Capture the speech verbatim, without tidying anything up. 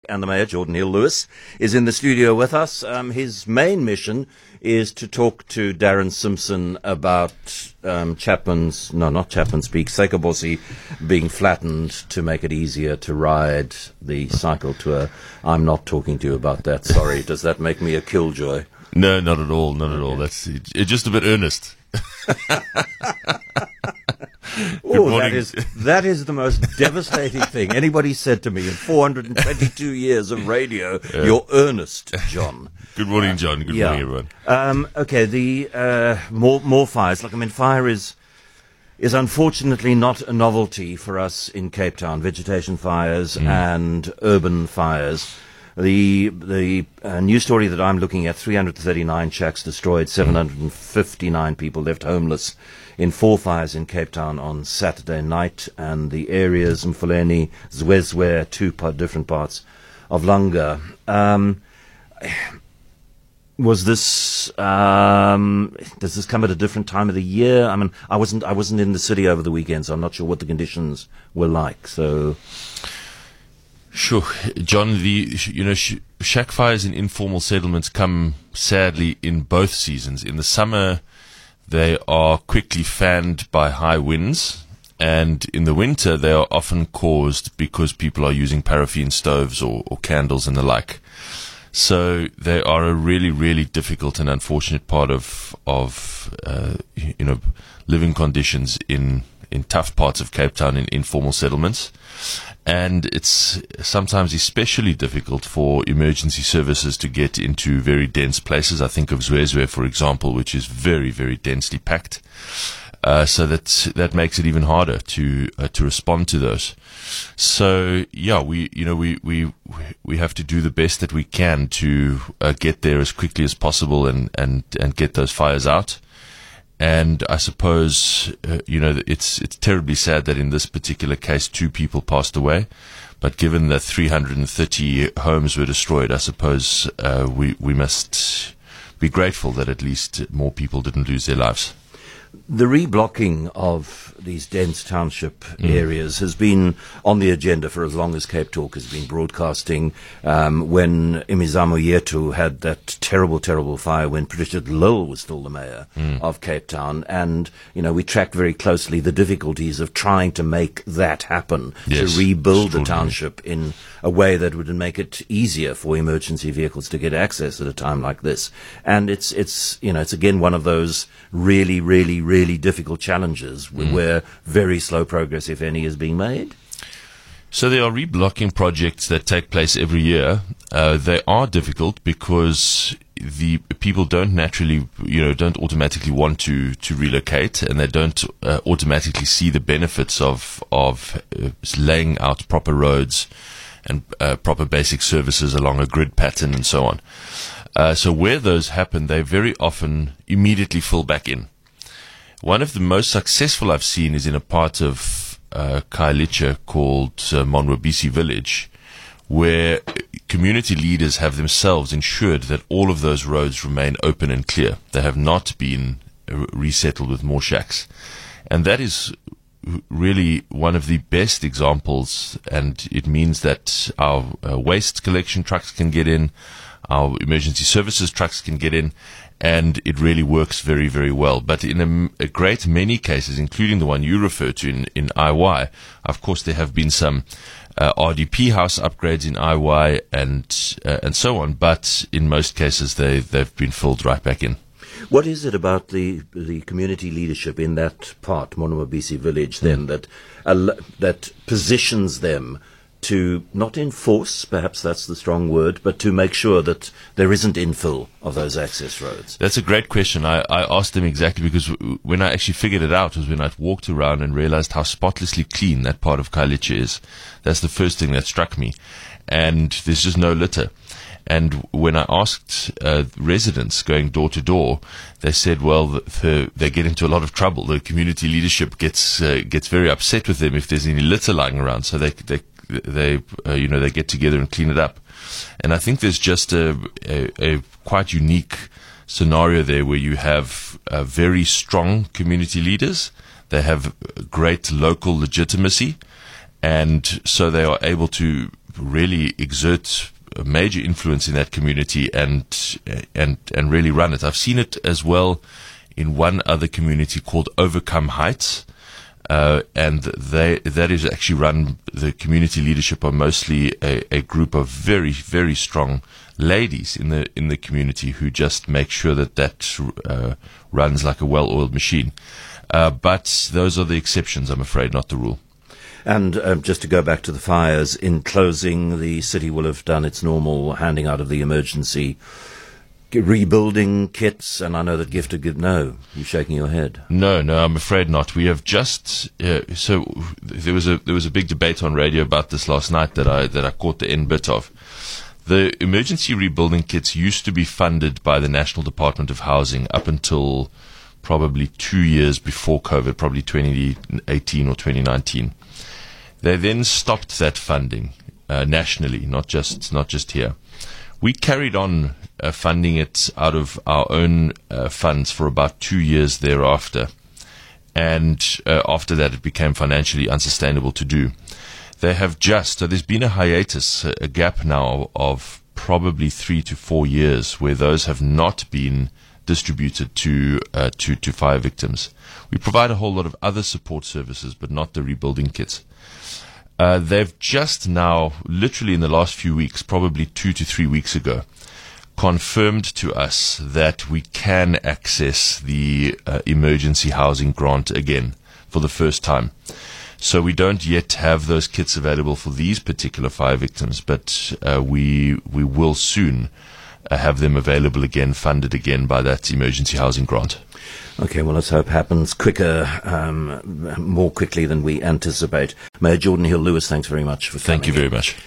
And the Mayor, Jordan Hill-Lewis, is in the studio with us. Um, his main mission is to talk to Darren Simpson about um, Chapman's, no, not Chapman Peak, Sekobosi being flattened to make it easier to ride the cycle tour. I'm not talking to you about that, sorry. Does that make me a killjoy? No, not at all, not at all. That's it's just a bit earnest. Oh, that is that is the most devastating thing anybody said to me in four hundred twenty-two years of radio. Uh, You're earnest, John. Good morning, John. Good yeah. morning, everyone. Um, okay, the uh, more more fires. Like I mean, fire is is unfortunately not a novelty for us in Cape Town. Vegetation fires mm. and urban fires. The the uh, news story that I'm looking at: three hundred thirty-nine shacks destroyed, seven hundred fifty-nine people left homeless in four fires in Cape Town on Saturday night, and the areas Mfuleni, Zwezwe, two part, different parts of Langa. Um, was this um, does this come at a different time of the year? I mean, I wasn't I wasn't in the city over the weekend, so I'm not sure what the conditions were like. So. Sure, John. The you know sh- shack fires in informal settlements come sadly in both seasons. In the summer, they are quickly fanned by high winds, and in the winter, they are often caused because people are using paraffin stoves or, or candles and the like. So they are a really, really difficult and unfortunate part of of uh, you know living conditions in in tough parts of Cape Town in informal settlements. And it's sometimes especially difficult for emergency services to get into very dense places. I think of Zwezwe, for example, which is very, very densely packed. Uh, so that that makes it even harder to uh, to respond to those. So yeah, we you know we we we have to do the best that we can to uh, get there as quickly as possible and and and get those fires out. And I suppose, uh, you know, it's it's terribly sad that in this particular case, two people passed away. But given that three hundred thirty homes were destroyed, I suppose uh, we, we must be grateful that at least more people didn't lose their lives. The reblocking of these dense township mm. areas has been on the agenda for as long as Cape Talk has been broadcasting. Um, when Imizamo Yetu had that terrible, terrible fire when Patricia Lil was still the mayor mm. of Cape Town. And, you know, we tracked very closely the difficulties of trying to make that happen, yes, to rebuild the township in a way that would make it easier for emergency vehicles to get access at a time like this. And it's, it's you know, it's again one of those really, really, really difficult challenges mm. where very slow progress, if any, is being made? So there are reblocking projects that take place every year. Uh, they are difficult because the people don't naturally, you know, don't automatically want to, to relocate, and they don't uh, automatically see the benefits of, of uh, laying out proper roads and uh, proper basic services along a grid pattern and so on. Uh, so where those happen, they very often immediately fill back in. One of the most successful I've seen is in a part of uh, Khayelitsha called uh, Monwabisi Village, where community leaders have themselves ensured that all of those roads remain open and clear. They have not been uh, resettled with more shacks. And that is really one of the best examples, and it means that our uh, waste collection trucks can get in, our emergency services trucks can get in, and it really works very, very well. But in a, a great many cases, including the one you refer to in, in I Y, of course there have been some uh, R D P house upgrades in I Y and uh, and so on, but in most cases they, they've been filled right back in. What is it about the the community leadership in that part, Monwabisi Village, then, mm. that uh, that positions them to not enforce, perhaps that's the strong word, but to make sure that there isn't infill of those access roads? That's a great question. I, I asked them exactly because w- when I actually figured it out was when I walked around and realized how spotlessly clean that part of Khayelitsha is. That's the first thing that struck me. And there's just no litter. And when I asked uh, residents going door to door, they said, well, the, the, they get into a lot of trouble. The community leadership gets uh, gets very upset with them if there's any litter lying around. So they they they uh, you know they get together and clean it up. And I think there's just a a, a quite unique scenario there where you have uh, very strong community leaders. They have great local legitimacy, and so they are able to really exert a major influence in that community and and and really run it. I've seen it as well in one other community called Overcome Heights, uh, and they that is actually run. The community leadership are mostly a, a group of very very strong ladies in the in the community who just make sure that that uh, runs like a well-oiled machine. Uh, but those are the exceptions, I'm afraid, not the rule. And um, just to go back to the fires, in closing, the city will have done its normal handing out of the emergency rebuilding kits, and I know that Gift of no, you're shaking your head. No, no, I'm afraid not. We have just uh, so there was a there was a big debate on radio about this last night that I that I caught the end bit of. The emergency rebuilding kits used to be funded by the National Department of Housing up until probably two years before COVID, probably twenty eighteen or twenty nineteen. They then stopped that funding uh, nationally, not just not just here. We carried on uh, funding it out of our own uh, funds for about two years thereafter, and uh, after that it became financially unsustainable to do. They have just, so there's been a hiatus, a gap now of probably three to four years where those have not been distributed to uh, to to fire victims. We provide a whole lot of other support services, but not the rebuilding kits. Uh, they've just now, literally in the last few weeks, probably two to three weeks ago, confirmed to us that we can access the uh, emergency housing grant again for the first time. So we don't yet have those kits available for these particular fire victims, but uh, we we will soon uh, have them available again, funded again by that emergency housing grant. Okay, well, let's hope it happens quicker, um, more quickly than we anticipate. Mayor Jordan Hill-Lewis, thanks very much for coming. Thank you very much.